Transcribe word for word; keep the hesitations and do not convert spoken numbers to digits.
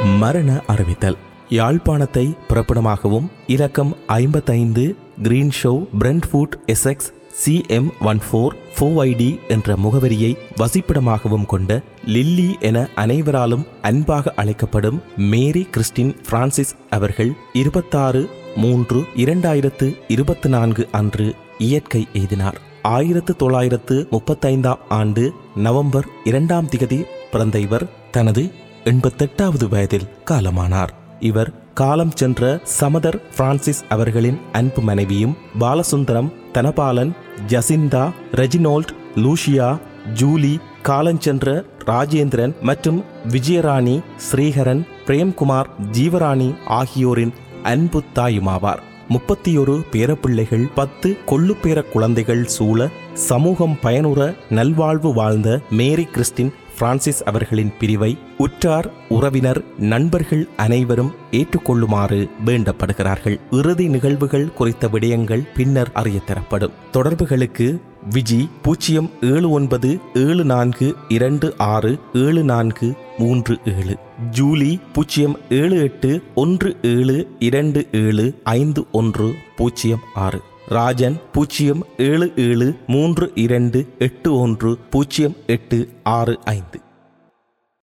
மரண அறிவித்தல். யாழ்ப்பாணத்தை பிறப்பிடமாகவும் இலக்கம் ஐம்பத்தைந்து Greenshaw Brentwood S X C M one four four I D என்ற முகவரியை வசிப்பிடமாகவும் கொண்ட லில்லி என அனைவராலும் அன்பாக அழைக்கப்படும் மேரி கிறிஸ்டின் பிரான்சிஸ் அவர்கள் இருபத்தாறு மூன்று இரண்டாயிரத்து இருபத்தி நான்கு அன்று இயற்கை எய்தினார். ஆயிரத்து தொள்ளாயிரத்து முப்பத்தைந்தாம் ஆண்டு நவம்பர் இரண்டாம் திகதி பிறந்த இவர் தனது எண்பத்தெட்டாவது வயதில் காலமானார். இவர் காலம் சென்ற சமதர் பிரான்சிஸ் அவர்களின் அன்பு மனைவியும் Balasundaram, Dhanapalan, Jacinta, Reginald, Lucia, Julie, காலஞ்சென்ற ராஜேந்திரன் மற்றும் விஜயராணி, ஸ்ரீஹரன், பிரேம்குமார், ஜீவராணி ஆகியோரின் அன்பு தாயுமாவார். முப்பத்தியொரு பேரப்பிள்ளைகள், பத்து கொள்ளு பேர குழந்தைகள் சூழ சமூகம் பயனுற நல்வாழ்வு வாழ்ந்த மேரி கிறிஸ்டின் பிரான்சிஸ் அவர்களின் பிரிவை உற்றார், உறவினர், நண்பர்கள் அனைவரும் ஏற்றுக்கொள்ளுமாறு வேண்டப்படுகிறார்கள். இறுதி நிகழ்வுகள் குறித்த விடயங்கள் பின்னர் அறிய தரப்படும். தொடர்புகளுக்கு விஜி பூஜ்ஜியம் ஏழு ஒன்பது ஏழு நான்கு இரண்டு ஆறு ஏழு நான்கு மூன்று ஏழு, ஜூலி பூஜ்ஜியம் ஏழு எட்டு ஒன்று ஏழு இரண்டு ஏழு ஐந்து ஒன்று பூஜ்ஜியம் ஆறு, ராஜன் பூஜ்ஜியம் ஏழு ஏழு மூன்று இரண்டு எட்டு ஒன்று பூஜ்ஜியம் எட்டு ஆறு ஐந்து.